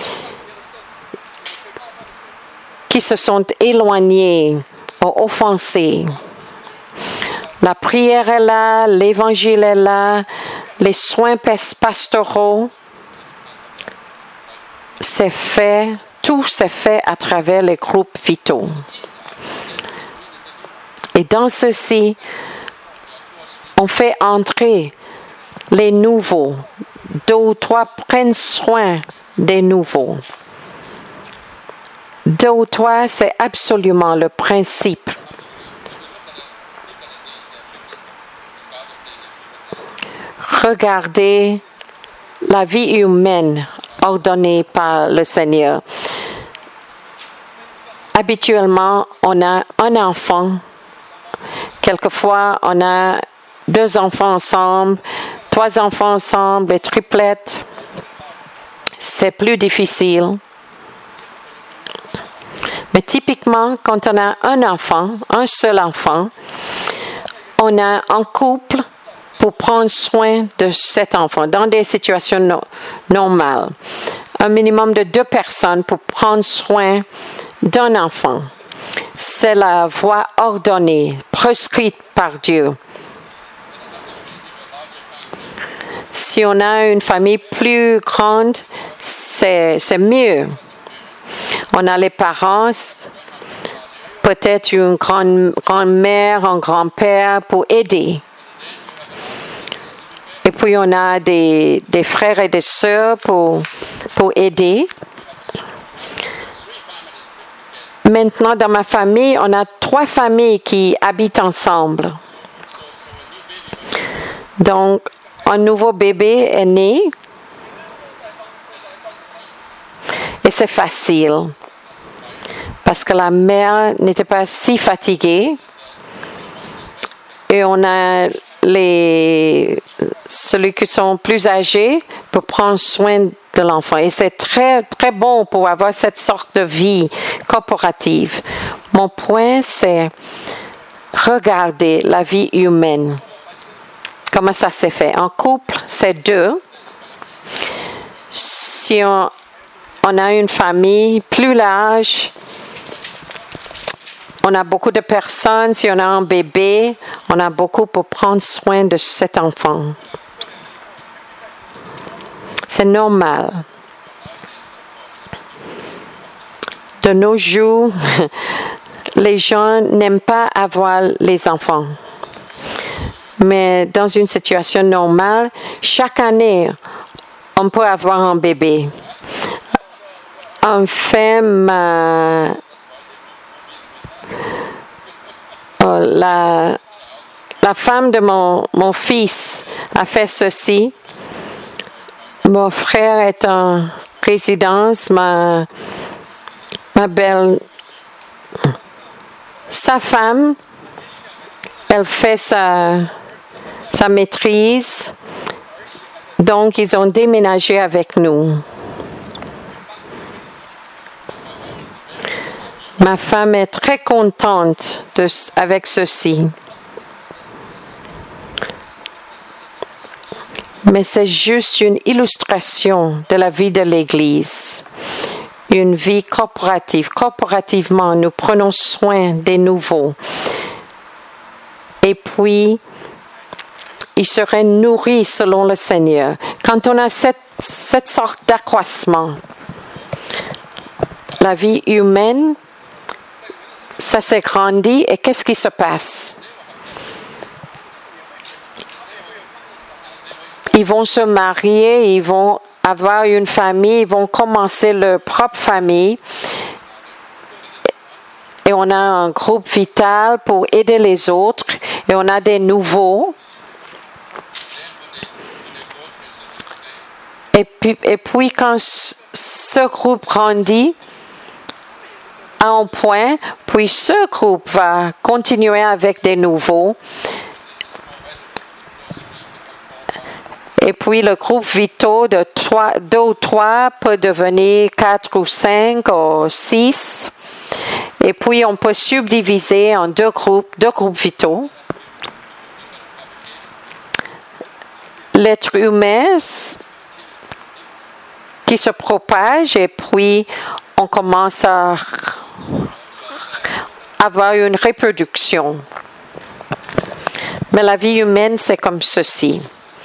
[SPEAKER 1] qui se sont éloignés ou offensés. La prière est là, l'évangile est là, les soins pastoraux, c'est fait, tout s'est fait à travers les groupes vitaux. Et dans ceci, on fait entrer les nouveaux. 2 ou 3 prennent soin des nouveaux. 2 ou 3, c'est absolument le principe. Regardez la vie humaine ordonnée par le Seigneur. Habituellement, on a un enfant. Quelquefois, on a 2 enfants ensemble, 3 enfants ensemble, les triplettes. C'est plus difficile. Mais typiquement, quand on a un enfant, un seul enfant, on a un couple pour prendre soin de cet enfant dans des situations normales. Un minimum de 2 personnes pour prendre soin d'un enfant. C'est la voie ordonnée, prescrite par Dieu. Si on a une famille plus grande, c'est mieux. On a les parents, peut-être une grand-mère, un grand-père pour aider. Et puis on a des frères et des sœurs pour aider. Maintenant, dans ma famille, on a 3 familles qui habitent ensemble. Donc, un nouveau bébé est né. Et c'est facile. Parce que la mère n'était pas si fatiguée. Et on a ceux qui sont plus âgés pour prendre soin de l'enfant. Et c'est très, très bon pour avoir cette sorte de vie corporative. Mon point, c'est regarder la vie humaine. Comment ça s'est fait? En couple, c'est 2. Si on a une famille plus large, on a beaucoup de personnes. Si on a un bébé, on a beaucoup pour prendre soin de cet enfant. C'est normal. De nos jours, les gens n'aiment pas avoir les enfants. Mais dans une situation normale, chaque année, on peut avoir un bébé. Enfin, la femme de mon fils a fait ceci. Mon frère est en résidence, ma belle, sa femme, elle fait sa maîtrise, donc ils ont déménagé avec nous. Ma femme est très contente avec ceci. Mais c'est juste une illustration de la vie de l'Église. Une vie corporative. Corporativement, nous prenons soin des nouveaux. Et puis, ils seraient nourris selon le Seigneur. Quand on a cette sorte d'accroissement, la vie humaine, ça s'est grandi et qu'est-ce qui se passe? Ils vont se marier, ils vont avoir une famille, ils vont commencer leur propre famille. Et on a un groupe vital pour aider les autres. Et on a des nouveaux. Et puis quand ce groupe grandit à un point, puis ce groupe va continuer avec des nouveaux. Et puis le groupe vitaux de 2 ou 3 peut devenir 4 ou 5 ou 6. Et puis, on peut subdiviser en deux groupes vitaux. L'être humain qui se propage et puis on commence à avoir une reproduction. Mais la vie humaine, c'est comme ceci.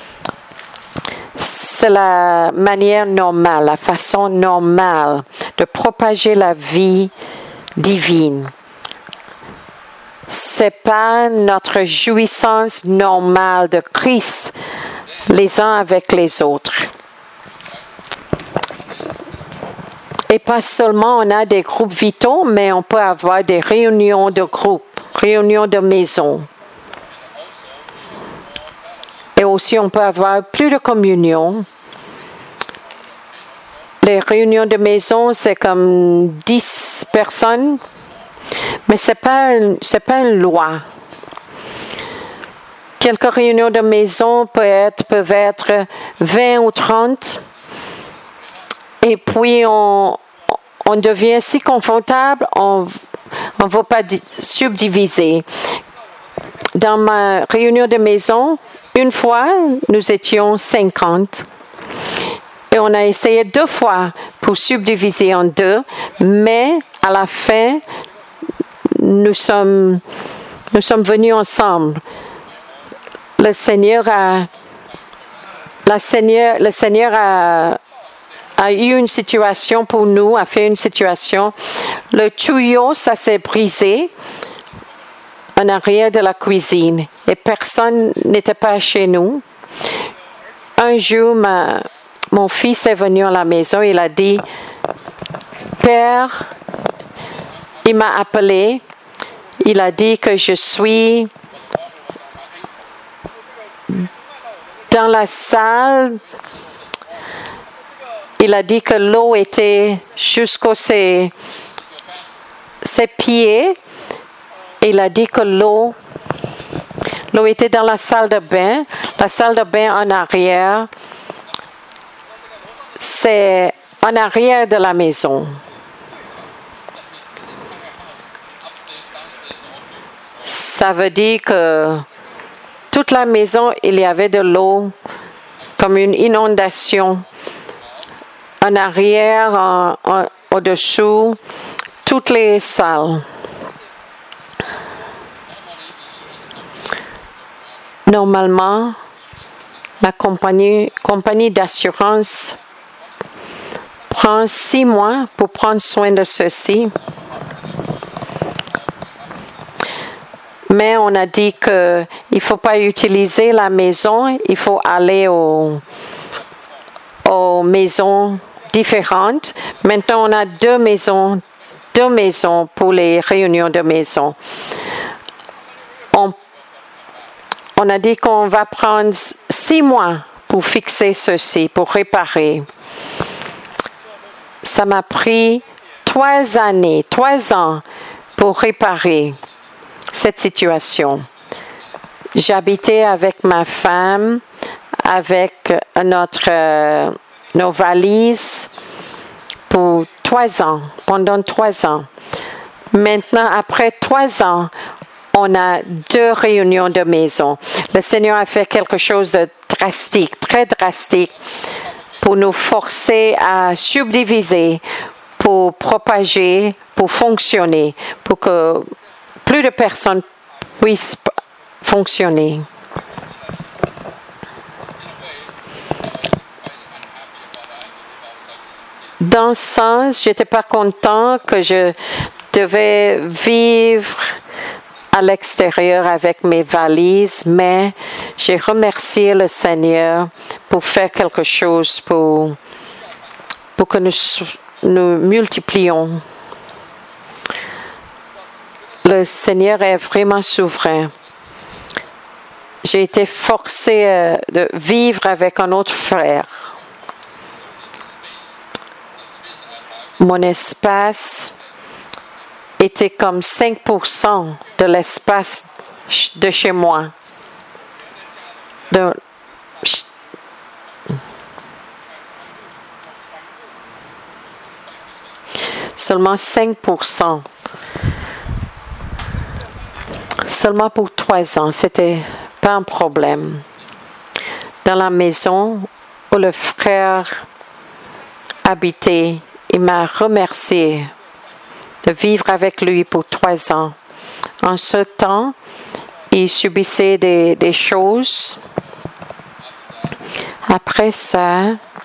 [SPEAKER 1] C'est la manière normale, la façon normale de propager la vie divine. C'est pas notre jouissance normale de Christ les uns avec les autres. Et pas seulement on a des groupes vitaux, mais on peut avoir des réunions de groupes, réunions de maisons. Et aussi on peut avoir plus de communion. Les réunions de maison, c'est comme 10 personnes, mais c'est pas une loi. Quelques réunions de maison peuvent être 20 ou 30. Et puis, on devient si confortable, on ne va pas subdiviser. Dans ma réunion de maison, une fois, nous étions 50. Et on a essayé 2 fois pour subdiviser en 2, mais à la fin, nous sommes venus ensemble. Le Seigneur a eu une situation pour nous, a fait une situation. Le tuyau, ça s'est brisé en arrière de la cuisine et personne n'était pas chez nous. Un jour, mon fils est venu à la maison, il a dit, « Père, il m'a appelé, il a dit que je suis dans la salle. Il a dit que l'eau était jusqu'aux ses pieds. Il a dit que l'eau était dans la salle de bain. La salle de bain en arrière, c'est en arrière de la maison. Ça veut dire que toute la maison, il y avait de l'eau, comme une inondation. En arrière, au-dessous, toutes les salles. Normalement, la compagnie d'assurance prend 6 mois pour prendre soin de ceci. Mais on a dit qu'il ne faut pas utiliser la maison, il faut aller aux maisons différentes. Maintenant, on a 2 maisons pour les réunions de maison. On a dit qu'on va prendre 6 mois pour fixer ceci, pour réparer. Ça m'a pris 3 ans pour réparer cette situation. J'habitais avec ma femme, avec nos valises pour 3 ans, pendant 3 ans. Maintenant, après 3 ans, on a 2 réunions de maison. Le Seigneur a fait quelque chose de drastique, très drastique, pour nous forcer à subdiviser, pour propager, pour fonctionner, pour que plus de personnes puissent fonctionner. Dans ce sens, je n'étais pas content que je devais vivre à l'extérieur avec mes valises, mais j'ai remercié le Seigneur pour faire quelque chose pour que nous multiplions. Le Seigneur est vraiment souverain. J'ai été forcée de vivre avec un autre frère. Mon espace était comme 5% de l'espace de chez moi. Seulement 5%. Seulement pour 3 ans, c'était pas un problème. Dans la maison où le frère habitait, il m'a remercié de vivre avec lui pour 3 ans. En ce temps, il subissait des choses. Après ça,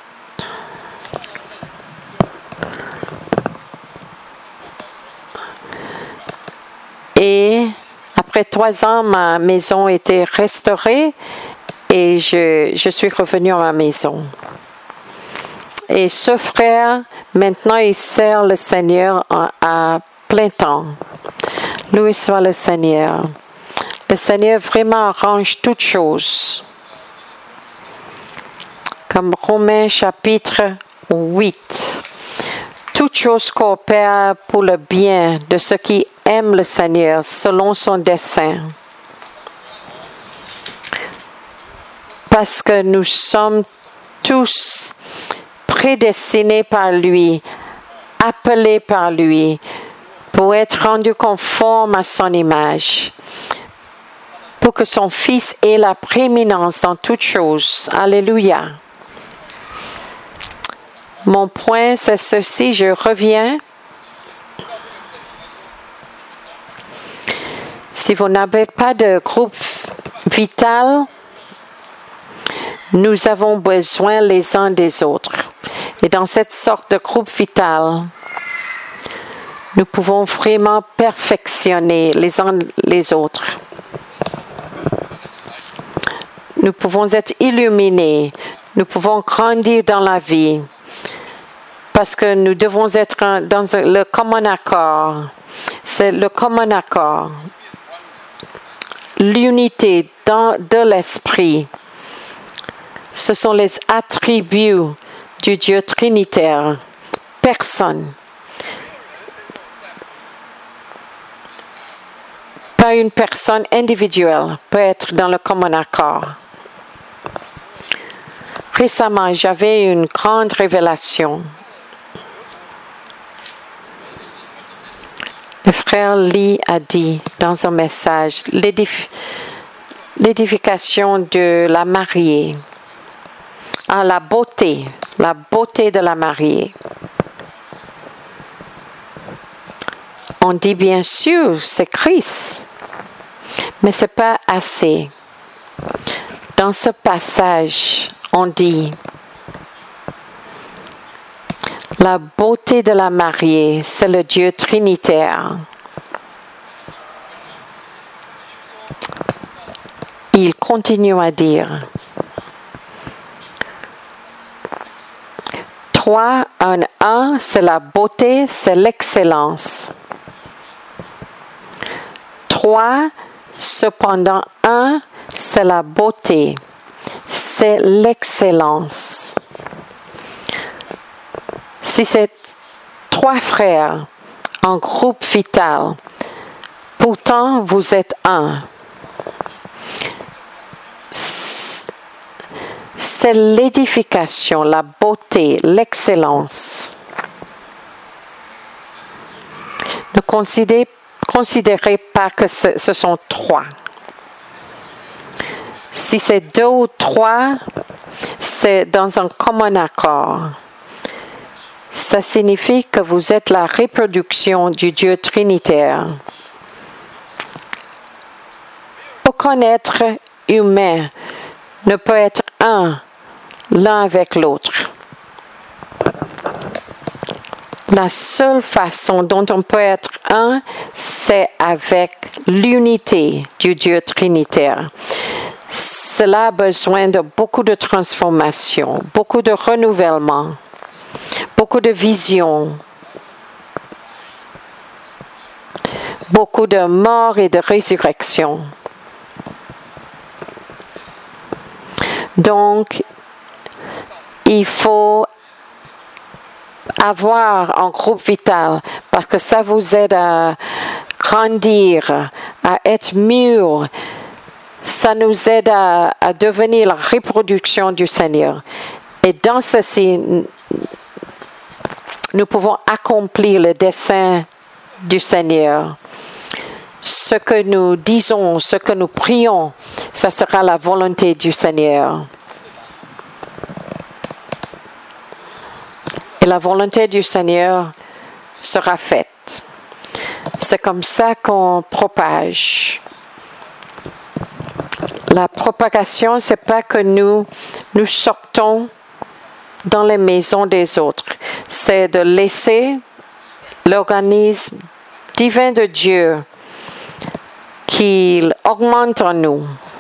[SPEAKER 1] et après 3 ans, ma maison était restaurée et je suis revenue à ma maison. Et ce frère, maintenant, il sert le Seigneur à plein temps. Loué soit le Seigneur. Le Seigneur vraiment arrange toutes choses. Comme Romains chapitre 8. Toutes choses coopèrent pour le bien de ceux qui aiment le Seigneur selon son dessein. Parce que nous sommes tous prédestinés par lui, appelés par lui, pour être rendus conformes à son image, pour que son Fils ait la prééminence dans toutes choses. Alléluia. Mon point, c'est ceci, je reviens. Si vous n'avez pas de groupe vital, nous avons besoin les uns des autres. Et dans cette sorte de groupe vital, nous pouvons vraiment perfectionner les uns les autres. Nous pouvons être illuminés. Nous pouvons grandir dans la vie. Parce que nous devons être dans le commun accord. C'est le commun accord. L'unité de l'esprit. Ce sont les attributs du Dieu trinitaire. Personne. Pas une personne individuelle peut être dans le commun accord. Récemment, j'avais une grande révélation. Le frère Lee a dit dans un message l'édification de la mariée. La beauté de la mariée. On dit bien sûr, c'est Christ, mais ce n'est pas assez. Dans ce passage, on dit la beauté de la mariée, c'est le Dieu trinitaire. Il continue à dire 3 en 1, c'est la beauté, c'est l'excellence. 3, cependant 1, c'est la beauté, c'est l'excellence. Si c'est 3 frères en groupe vital, pourtant vous êtes un. C'est l'édification, la beauté, l'excellence. Ne considérez pas que ce sont 3. Si c'est 2 ou 3, c'est dans un commun accord. Ça signifie que vous êtes la reproduction du Dieu trinitaire. Aucun être humain ne peut être un l'un avec l'autre. La seule façon dont on peut être un, c'est avec l'unité du Dieu trinitaire. Cela a besoin de beaucoup de transformation, beaucoup de renouvellement, beaucoup de vision, beaucoup de mort et de résurrection. Donc, il faut avoir un groupe vital parce que ça vous aide à grandir, à être mûr. Ça nous aide à devenir la reproduction du Seigneur. Et dans ceci, nous pouvons accomplir le dessein du Seigneur. ce que nous disons, ce que nous prions, ça sera la volonté du Seigneur. Et la volonté du Seigneur sera faite. C'est comme ça qu'on propage. La propagation, c'est pas que nous sortons dans les maisons des autres. C'est de laisser l'organisme divin de Dieu qu'il augmente en nous.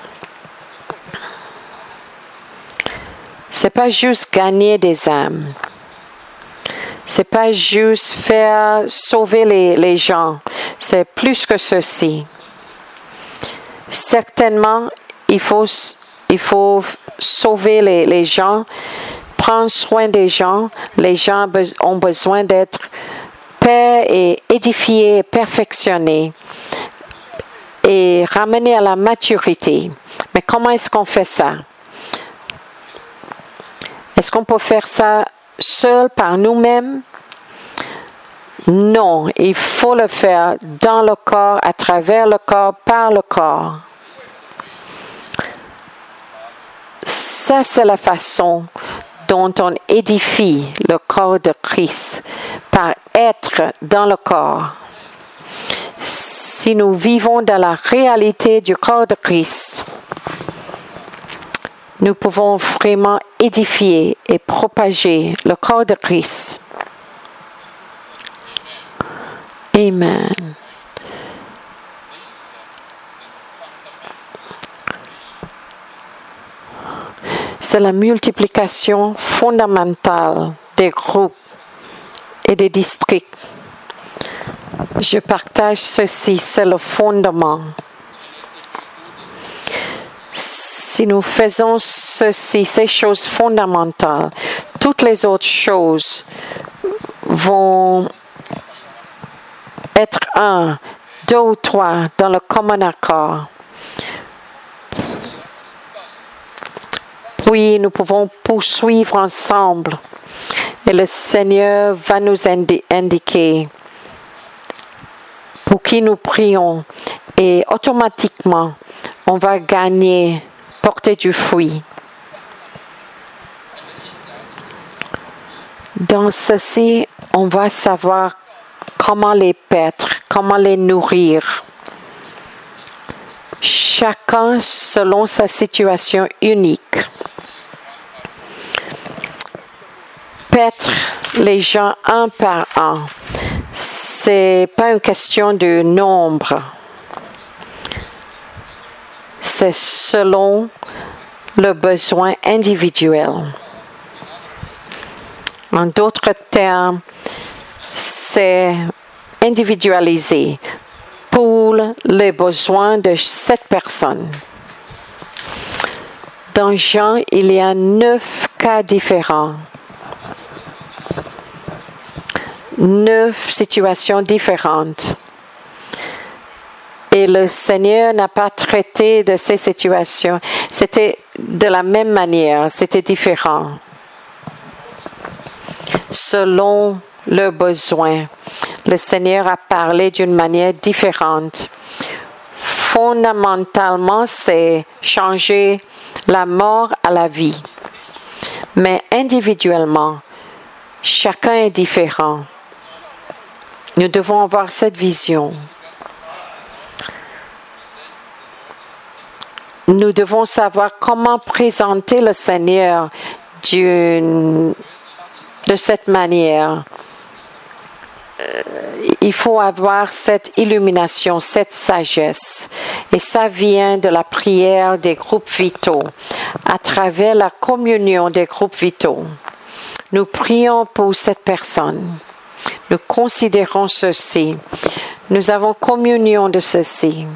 [SPEAKER 1] C'est pas juste gagner des âmes. C'est pas juste faire sauver les gens. C'est plus que ceci. Certainement, il faut sauver les gens, prendre soin des gens. Les gens ont besoin d'être paix et édifiés, perfectionnés et ramenés à la maturité. Mais comment est-ce qu'on fait ça? Est-ce qu'on peut faire ça seul par nous-mêmes? Non, il faut le faire dans le corps, à travers le corps, par le corps. Ça, c'est la façon dont on édifie le corps de Christ, par être dans le corps. Si nous vivons dans la réalité du corps de Christ, nous pouvons vraiment édifier et propager le corps de Christ. Amen. C'est la multiplication fondamentale des groupes et des districts. Je partage ceci, c'est le fondement. Si nous faisons ceci, ces choses fondamentales, toutes les autres choses vont être un, deux ou trois dans le commun accord. Puis nous pouvons poursuivre ensemble et le Seigneur va nous indiquer pour qui nous prions et automatiquement on va gagner, porter du fruit. Dans ceci, on va savoir comment les paître, comment les nourrir. Chacun selon sa situation unique. Paître les gens un par un. C'est pas une question de nombre. C'est selon le besoin individuel. En d'autres termes, c'est individualisé pour les besoins de cette personne. Dans Jean, il y a 9 cas différents. 9 situations différentes. Et le Seigneur n'a pas traité de ces situations. C'était de la même manière, c'était différent. Selon le besoin, le Seigneur a parlé d'une manière différente. Fondamentalement, c'est changer la mort à la vie. Mais individuellement, chacun est différent. Nous devons avoir cette vision. Nous devons savoir comment présenter le Seigneur de cette manière. Il faut avoir cette illumination, cette sagesse. Et ça vient de la prière des groupes vitaux, à travers la communion des groupes vitaux. Nous prions pour cette personne. Nous considérons ceci. Nous avons communion de ceci.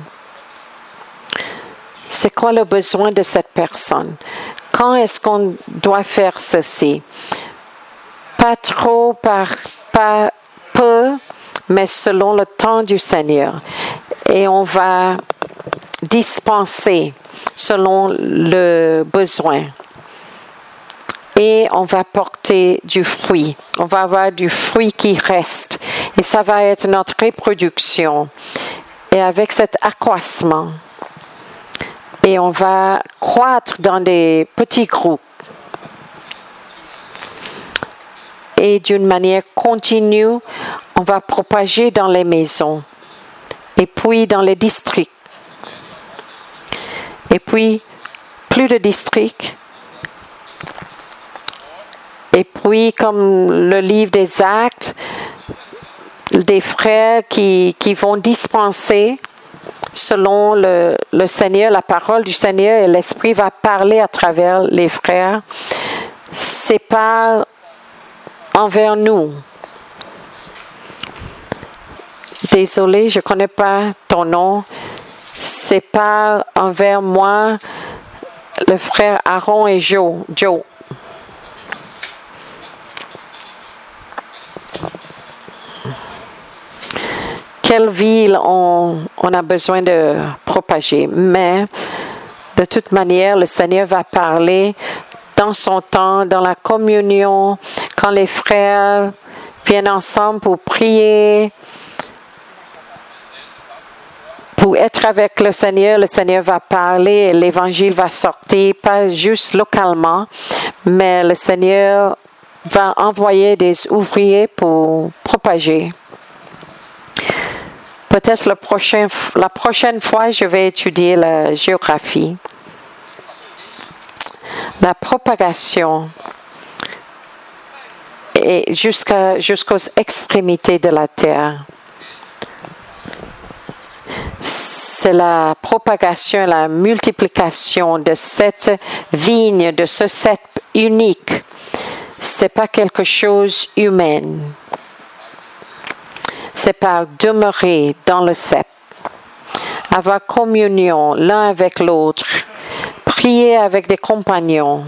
[SPEAKER 1] C'est quoi le besoin de cette personne? Quand est-ce qu'on doit faire ceci? Pas trop, pas peu, mais selon le temps du Seigneur. Et on va dispenser selon le besoin. Et on va porter du fruit. On va avoir du fruit qui reste. Et ça va être notre reproduction. Et avec cet accroissement, et on va croître dans des petits groupes. Et d'une manière continue, on va propager dans les maisons, et puis dans les districts. Et puis, plus de districts. Et puis, comme le livre des Actes, des frères qui vont dispenser selon le Seigneur, la parole du Seigneur, et l'Esprit va parler à travers les frères. C'est pas envers nous. Désolé, je connais pas ton nom. C'est pas envers moi, le frère Aaron et Joe. Quelle ville on a besoin de propager. Mais de toute manière, le Seigneur va parler dans son temps, dans la communion, quand les frères viennent ensemble pour prier, pour être avec le Seigneur va parler et l'Évangile va sortir, pas juste localement, mais le Seigneur va envoyer des ouvriers pour propager. Peut-être la prochaine fois, je vais étudier la géographie. La propagation et jusqu'aux extrémités de la terre. C'est la propagation, la multiplication de cette vigne, de ce cep unique. C'est pas quelque chose humain. C'est par demeurer dans le cep, avoir communion l'un avec l'autre, prier avec des compagnons.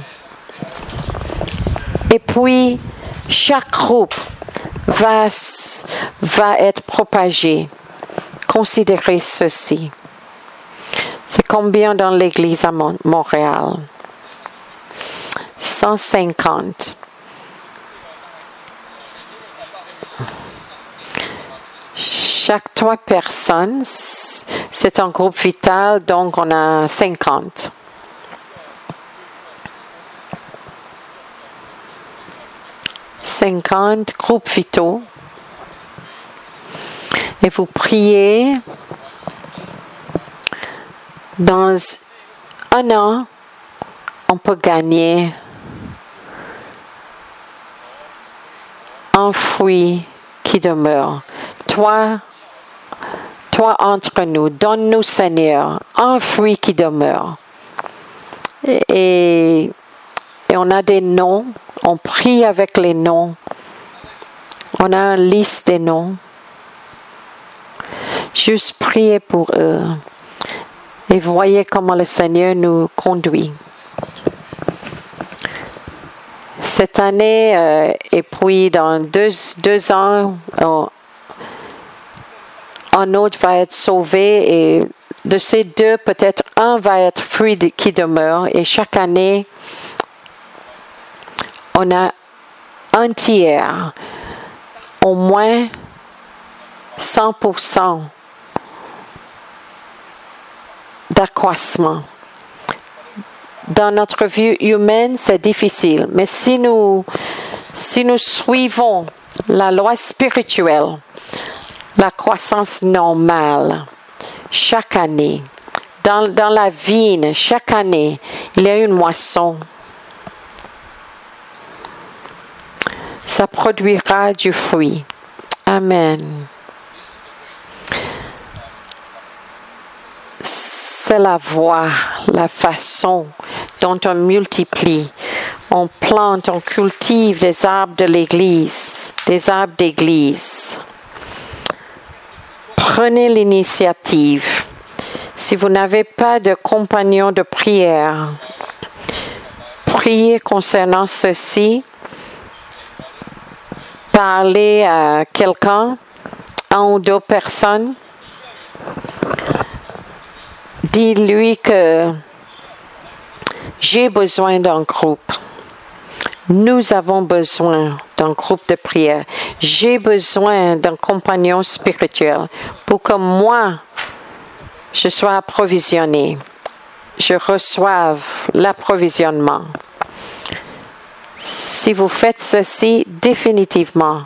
[SPEAKER 1] Et puis, chaque groupe va être propagé. Considérez ceci. C'est combien dans l'église à Montréal? 150. Chaque 3 personnes, c'est un groupe vital, donc on a 50. Groupes vitaux. Et vous priez. Dans un an, on peut gagner un fruit qui demeure. Toi entre nous, donne-nous, Seigneur, un fruit qui demeure. Et on a des noms, on prie avec les noms. On a une liste des noms. Juste priez pour eux. Et voyez comment le Seigneur nous conduit. Cette année, et puis dans deux ans, un autre va être sauvé et de ces deux, peut-être un va être fruit qui demeure. Et chaque année, on a un tiers, au moins 100% d'accroissement. Dans notre vie humaine, c'est difficile. Mais si nous suivons la loi spirituelle, la croissance normale, chaque année, dans la vigne, chaque année, il y a une moisson. Ça produira du fruit. Amen. C'est la voie, la façon dont on multiplie, on plante, on cultive des arbres de l'Église, des arbres d'Église. Prenez l'initiative. Si vous n'avez pas de compagnon de prière, priez concernant ceci. Parlez à quelqu'un, 1 ou 2 personnes. Dis-lui que j'ai besoin d'un groupe. Nous avons besoin d'un groupe de prière. J'ai besoin d'un compagnon spirituel pour que moi, je sois approvisionné. Je reçoive l'approvisionnement. Si vous faites ceci, définitivement,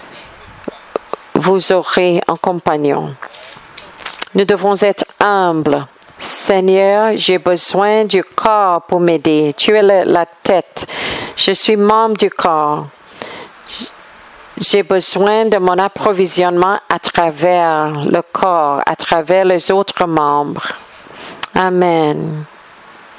[SPEAKER 1] vous aurez un compagnon. Nous devons être humbles. Seigneur, j'ai besoin du corps pour m'aider. Tu es la tête. Je suis membre du corps. J'ai besoin de mon approvisionnement à travers le corps, à travers les autres membres. Amen.